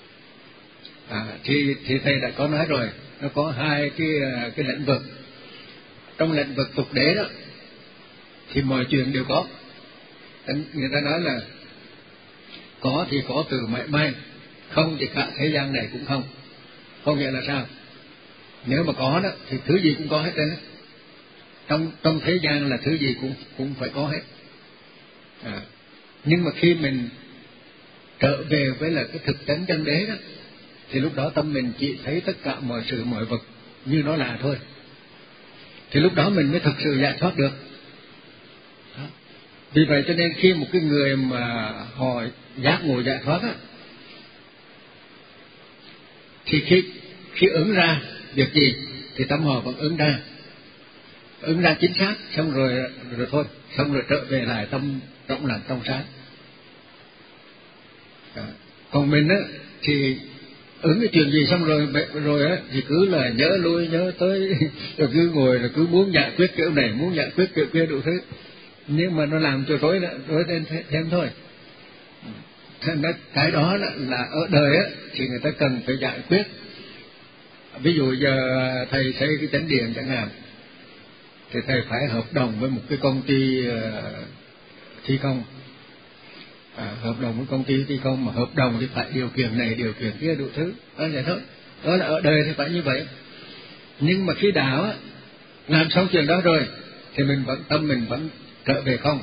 Thì thầy đã có nói rồi, nó có hai cái lĩnh vực. Trong lĩnh vực tục đế đó thì mọi chuyện đều có. Người ta nói là có thì có từ mảy may, không thì cả thế gian này cũng không. Có nghĩa là sao? Nếu mà có đó thì thứ gì cũng có hết trơn. Trong thế gian là thứ gì cũng phải có hết. Nhưng mà khi mình trở về với là cái thực tánh chân đế đó, thì lúc đó tâm mình chỉ thấy tất cả mọi sự mọi vật như nó là thôi. Thì lúc đó mình mới thực sự giải thoát được. Đó. Vì vậy cho nên khi một cái người mà họ giác ngộ giải thoát á, thì khi ứng ra việc gì thì tâm họ vẫn ứng ra chính xác, xong rồi thôi, xong rồi trở về lại tâm rộng lặng trong sáng. Còn mình á thì ứng cái chuyện gì xong rồi á thì cứ là nhớ lui nhớ tới rồi cứ ngồi rồi cứ muốn giải quyết kiểu này muốn giải quyết kiểu kia đủ thứ, nhưng mà nó làm cho rối thêm thôi. Cái đó là ở đời á thì người ta cần phải giải quyết. Ví dụ giờ thầy xây cái chánh điện chẳng hạn, thì thầy phải hợp đồng với một cái công ty thi công, hợp đồng với công ty thi công, mà hợp đồng thì phải điều kiện này điều kiện kia đủ thứ, đó vậy thôi. Đó là ở đời thì phải như vậy. Nhưng mà khi đạo á, làm xong chuyện đó rồi thì tâm mình vẫn trở về không.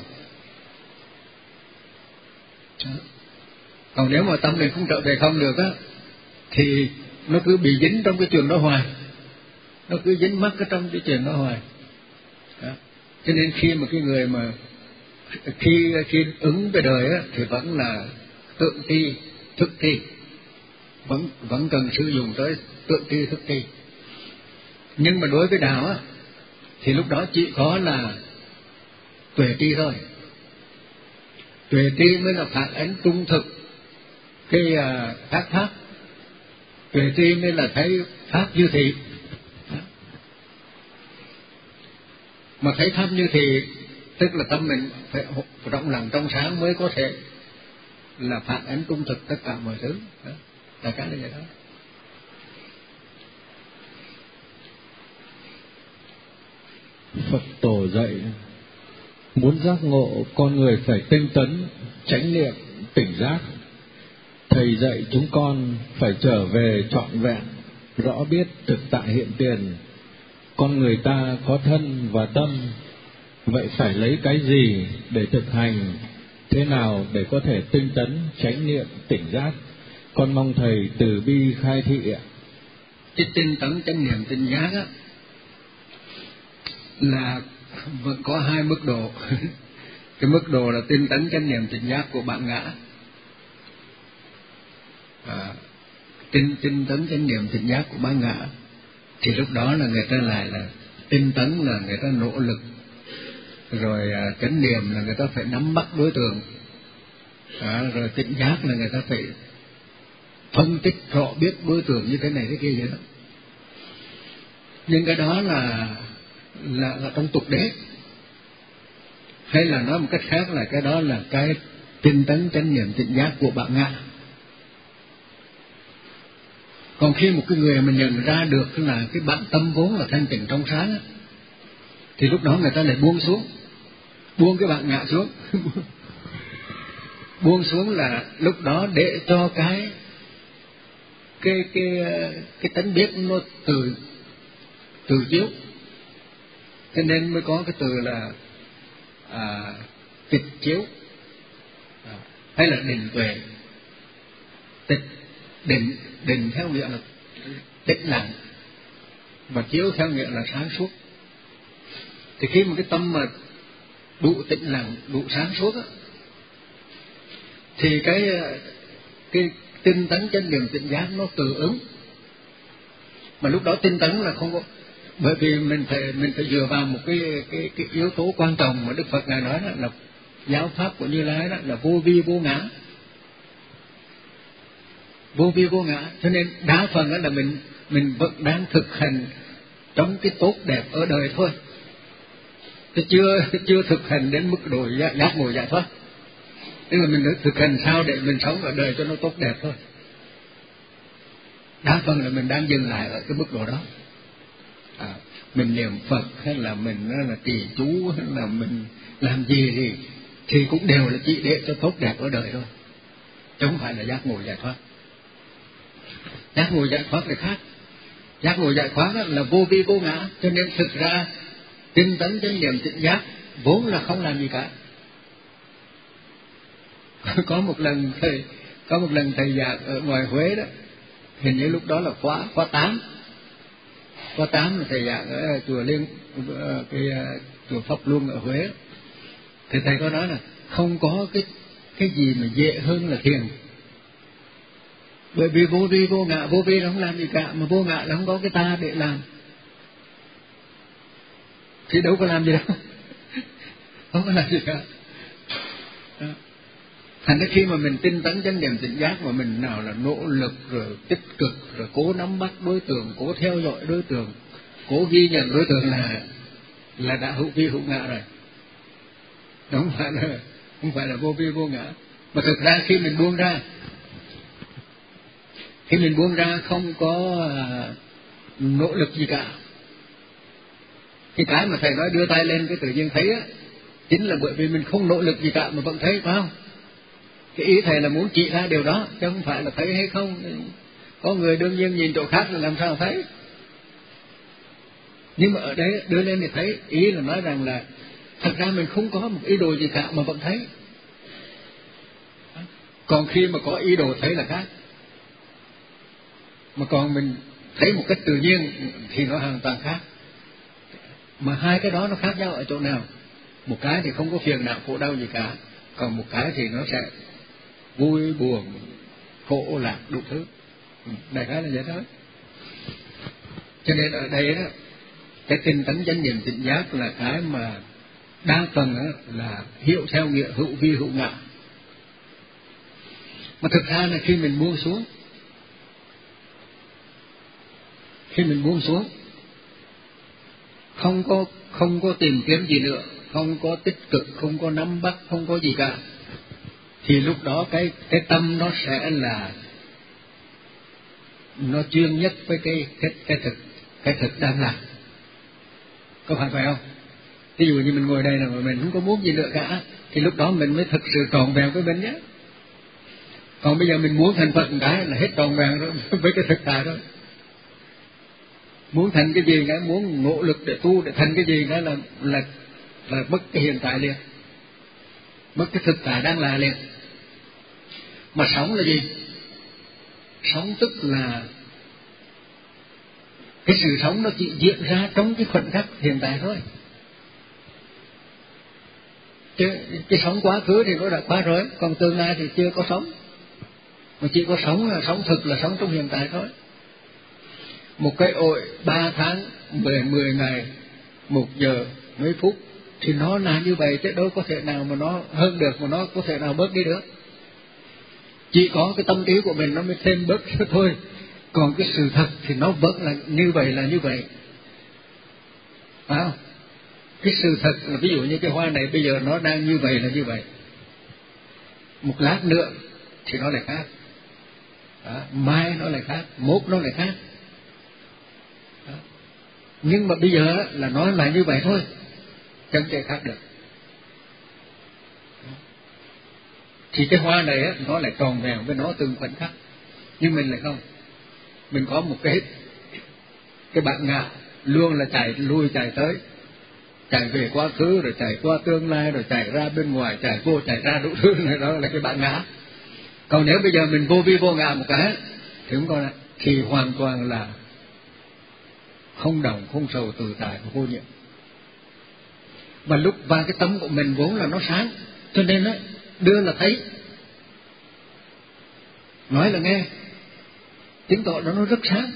Còn nếu mà tâm mình không trở về không được á, thì nó cứ bị dính trong cái chuyện đó hoài, nó cứ dính mắc ở trong cái chuyện đó hoài. Đó. Cho nên khi mà cái người mà khi ứng về đời á, thì vẫn là tượng ti thức ti, vẫn cần sử dụng tới tượng ti thức ti. Nhưng mà đối với đạo á, thì lúc đó chỉ có là tuệ tri thôi. Tuệ tri mới là phản ánh trung thực cái các pháp. Tuệ tri mới là thấy pháp như thị. Mà thấy pháp như thị tức là tâm mình phải rộng lặng trong sáng mới có thể là phản ánh trung thực tất cả mọi thứ. Đó. Là cái như vậy đó. Phật tổ dạy muốn giác ngộ con người phải tinh tấn, chánh niệm, tỉnh giác. Thầy dạy chúng con phải trở về trọn vẹn, rõ biết thực tại hiện tiền. Con người ta có thân và tâm, vậy phải lấy cái gì để thực hành? Thế nào để có thể tinh tấn, chánh niệm, tỉnh giác? Con mong thầy từ bi khai thị ạ. Cái tinh tấn, chánh niệm, tỉnh giác á, là vẫn có hai mức độ. Cái mức độ là tinh tấn, chánh niệm, tỉnh giác của bản ngã. Tinh tấn, chánh niệm, tỉnh giác của bản ngã, thì lúc đó là người ta lại là tinh tấn là người ta nỗ lực, rồi chánh niệm là người ta phải nắm bắt đối tượng, rồi tỉnh giác là người ta phải phân tích rõ biết đối tượng như thế này thế kia vậy đó. Nhưng cái đó là trong tục đế, hay là nói một cách khác là cái đó là cái tinh tấn, chánh niệm, tỉnh giác của bản ngã. Còn khi một cái người mà nhận ra được là cái bản tâm vốn là thanh tịnh trong sáng á, thì lúc đó người ta lại buông cái bản ngã xuống. Buông xuống là lúc đó để cho cái tánh biết nó từ chiếu. Cho nên mới có cái từ là tịch chiếu, hay là định tuệ. Định theo nghĩa là tĩnh lặng, và chiếu theo nghĩa là sáng suốt. Thì khi mà cái tâm mà đủ tĩnh lặng, đủ sáng suốt á, thì cái tinh tấn, chánh niệm, tỉnh giác nó tự ứng. Mà lúc đó tinh tấn là không có, bởi vì mình phải dựa vào một cái yếu tố quan trọng mà Đức Phật ngài nói đó là giáo pháp của Như Lai, đó là vô vi vô ngã. Vô vi vô ngã, cho nên đa phần đó là mình vẫn đang thực hành trong cái tốt đẹp ở đời thôi, chứ chưa thực hành đến mức độ giác ngộ giải thoát. Tức là mình thực hành sao để mình sống ở đời cho nó tốt đẹp thôi. Đa phần là mình đang dừng lại ở cái mức độ đó. Mình niệm Phật hay là mình là trì chú hay là mình làm gì thì cũng đều là chỉ để cho tốt đẹp ở đời thôi, chứ không phải là giác ngộ giải thoát. Giác ngộ giải thoát là khác. Giác ngộ giải thoát là vô vi vô ngã, cho nên thực ra tinh tấn, chánh niệm, tỉnh giác vốn là không làm gì cả. Có một lần thầy giảng ở ngoài Huế đó, hình như lúc đó là khóa 8. Khóa 8 là thầy giảng ở chùa chùa Pháp Luân ở Huế. Thì thầy có nói là không có cái gì mà dễ hơn là thiền. Bởi vì vô vi vô ngã, vô vi là không làm gì cả, mà vô ngã là không có cái ta để làm, thì đâu có làm gì đâu. Không có làm gì cả. Đó. Thành ra khi mà mình tinh tấn chánh niệm tỉnh giác mà mình nào là nỗ lực rồi tích cực rồi cố nắm bắt đối tượng, cố theo dõi đối tượng, cố ghi nhận đối tượng là đã hữu vi hữu ngã rồi. Đó không phải là vô vi vô ngã. Mà thực ra khi mình buông ra không có nỗ lực gì cả. Cái mà thầy nói đưa tay lên cái tự nhiên thấy á, chính là bởi vì mình không nỗ lực gì cả mà vẫn thấy, phải không? Cái ý thầy là muốn chỉ ra điều đó, chứ không phải là thấy hay không. Có người đương nhiên nhìn chỗ khác là làm sao thấy. Nhưng mà ở đây đưa lên thì thấy, ý là nói rằng là thật ra mình không có một ý đồ gì cả mà vẫn thấy. Còn khi mà có ý đồ thấy là khác. Mà còn mình thấy một cách tự nhiên thì nó hoàn toàn khác. Mà hai cái đó nó khác nhau ở chỗ nào? Một cái thì không có phiền não khổ đau gì cả, còn một cái thì nó sẽ vui buồn khổ lạc đủ thứ. Đại khái là vậy đó. Cho nên ở đây đó, cái tinh tấn chánh niệm tỉnh giác là cái mà đa phần đó là hiệu theo nghĩa hữu vi hữu ngã. Mà thực ra là khi mình buông xuống, không có tìm kiếm gì nữa, không có tích cực, không có nắm bắt, không có gì cả, thì lúc đó cái tâm nó sẽ là nó chuyên nhất với cái thực đang làm. Có phải không? Ví dụ như mình ngồi đây là mà mình không có muốn gì nữa cả, thì lúc đó mình mới thực sự trọn vẹn với mình nhé. Còn bây giờ mình muốn thành Phật một cái là hết trọn vẹn rồi với cái thực tại đó. Muốn thành cái gì cái, muốn nỗ lực để tu để thành cái gì cái là mất cái hiện tại liền, mất cái thực tại đang là liền. Mà sống là gì? Sống tức là cái sự sống nó chỉ diễn ra trong cái khoảnh khắc hiện tại thôi. Chứ cái sống quá khứ thì nó đã qua rồi, còn tương lai thì chưa có sống. Mà chỉ có sống là sống thực, là sống trong hiện tại thôi. Một cái ổi 3 tháng, 10 ngày, 1 giờ, mấy phút thì nó là như vậy, chứ đâu có thể nào mà nó hơn được, mà nó có thể nào bớt đi được. Chỉ có cái tâm trí của mình nó mới thêm bớt thôi. Còn cái sự thật thì nó vẫn là như vậy. Phải không? Cái sự thật là ví dụ như cái hoa này bây giờ nó đang như vậy là như vậy. Một lát nữa thì nó lại khác. Mai nó lại khác, mốt nó lại khác. Nhưng mà bây giờ là nó là như vậy thôi, chẳng thể khác được. Thì cái hoa này nó lại tròn vẹn với nó từng khoảnh khắc. Nhưng mình lại không. Mình có một cái bản ngã luôn là chạy lui chạy tới, chạy về quá khứ, rồi chạy qua tương lai, rồi chạy ra bên ngoài, chạy vô chạy ra đủ thứ này, đó là cái bản ngã. Còn nếu bây giờ mình vô vi vô ngã một cái thì không có, thì hoàn toàn là không động, không sầu, tự tại và vô nhiễm. Và lúc và cái tâm của mình vốn là nó sáng, cho nên đó, đưa là thấy, nói là nghe, chứng tỏ đó nó rất sáng.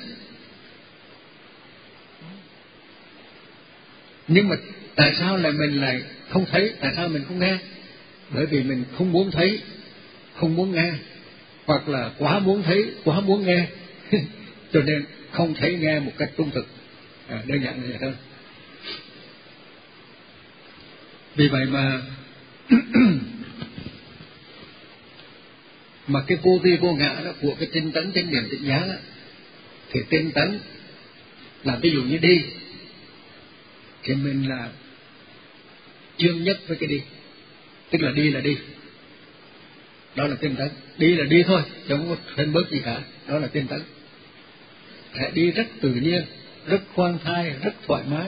Nhưng mà tại sao là mình lại không thấy, tại sao mình không nghe? Bởi vì mình không muốn thấy, không muốn nghe, hoặc là quá muốn thấy, quá muốn nghe cho nên không thấy nghe một cách trung thực. Đơn giản như vậy thôi. Vì vậy mà cái vô vi vô ngã đó của cái tinh tấn chánh niệm tỉnh giác đó, thì tinh tấn là ví dụ như đi thì mình là chuyên nhất với cái đi, tức là đi, đó là tinh tấn. Đi là đi thôi, chứ không có thêm bớt gì cả, đó là tinh tấn. Sẽ đi rất tự nhiên, rất khoan thai, rất thoải mái.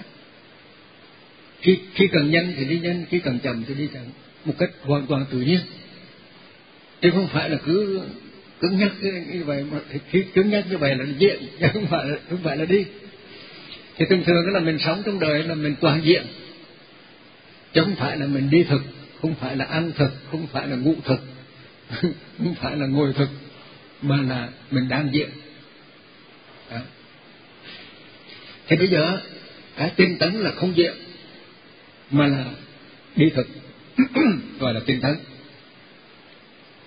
Khi cần nhanh thì đi nhanh, khi cần chậm thì đi chậm, một cách hoàn toàn tự nhiên. Chứ không phải là cứ cứng nhắc như vậy, mà khi cứng nhắc như vậy là diện, chứ không phải là đi. Thì thường thường là mình sống trong đời là mình toàn diện, chứ không phải là mình đi thực, không phải là ăn thực, không phải là ngủ thực, không phải là ngồi thực, mà là mình đang diện. Đó. Thì bây giờ cái tinh tấn là không diện, mà là đi thực gọi là tinh tấn.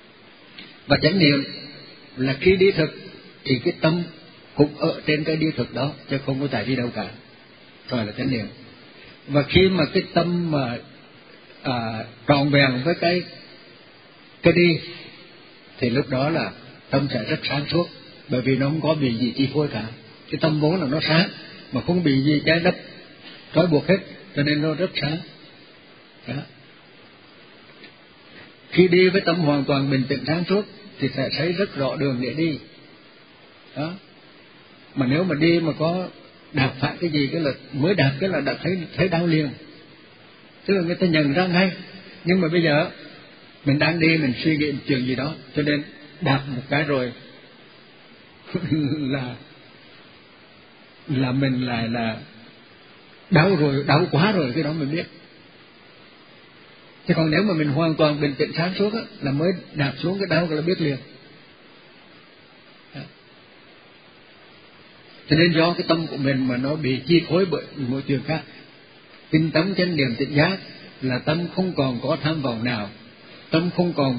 Và chánh niệm là khi đi thực thì cái tâm cũng ở trên cái đi thực đó, chứ không có chạy đi đâu cả, gọi là chánh niệm. Và khi mà cái tâm mà tròn vẹn với cái đi thì lúc đó là tâm sẽ rất sáng suốt, bởi vì nó không có bị gì chi phối cả. Cái tâm vốn là nó sáng mà không bị gì che lấp trói buộc hết, cho nên nó rất sáng. Đó. Khi đi với tâm hoàn toàn bình tĩnh sáng suốt thì sẽ thấy rất rõ đường để đi. Đó. Mà nếu mà đi mà có đạp phải cái gì, cái là mới đạp cái là đã thấy đau liền, tức là người ta nhận ra ngay. Nhưng mà bây giờ mình đang đi, mình suy nghĩ chuyện gì đó, cho nên đạp một cái rồi là mình lại là đau rồi, đau quá rồi, cái đó mình biết. Chứ còn nếu mà mình hoàn toàn bình tĩnh sáng suốt á, là mới đạp xuống cái đau là biết liền. Cho nên do cái tâm của mình mà nó bị chi phối bởi môi trường khác. Tinh tấn chánh niệm tỉnh giác là tâm không còn có tham vọng nào, tâm không còn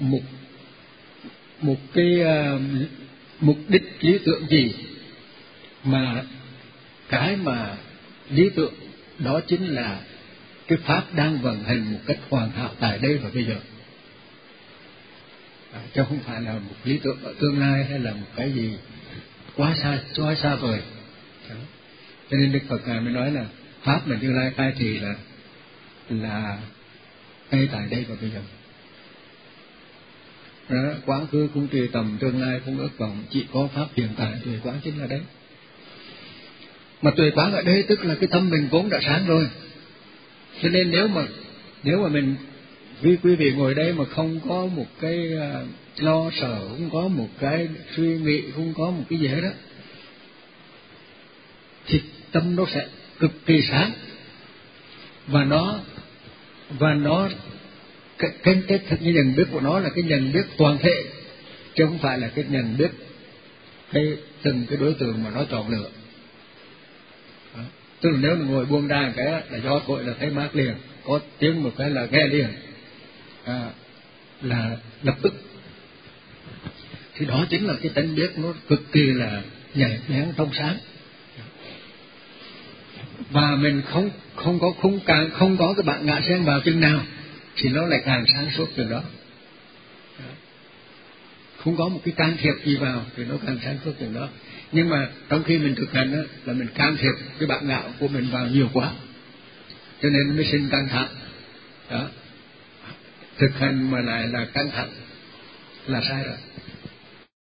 một cái mục đích lý tưởng gì, mà cái mà lý tưởng đó chính là cái pháp đang vận hành một cách hoàn hảo tại đây và bây giờ, chứ không phải là một lý tưởng ở tương lai hay là một cái gì quá xa vời. Cho nên Đức Phật ngài mới nói là pháp mà Như Lai khai thị là ngay tại đây và bây giờ. Đó, quá khứ cũng tùy tầm, tương lai cũng ước vọng, chỉ có pháp hiện tại tuệ quán chính là đấy. Mà tuệ quán ở đây tức là cái tâm mình vốn đã sáng rồi. Cho nên nếu mà mình quý vị ngồi đây mà không có một cái lo sợ, không có một cái suy nghĩ, không có một cái gì hết đó, thì tâm nó sẽ cực kỳ sáng. Và nó cái nhận biết của nó là cái nhận biết toàn thể, chứ không phải là cái nhận biết từng cái đối tượng mà nó chọn lựa. Đó. Tức là nếu mà ngồi buông ra cái là do tội là thấy mát liền, có tiếng một cái là nghe liền, là lập tức. Thì đó chính là cái tánh biết nó cực kỳ là nhạy bén trong sáng. Và mình không có cái bạn ngã xen vào chừng nào thì nó lại càng sáng suốt từ đó. Không có một cái can thiệp gì vào thì nó càng sáng suốt từ đó. Nhưng mà trong khi mình thực hành đó, là mình can thiệp cái bạn ngạo của mình vào nhiều quá, cho nên nó mới sinh căng thẳng. Đó. Thực hành mà lại là căng thẳng là sai rồi.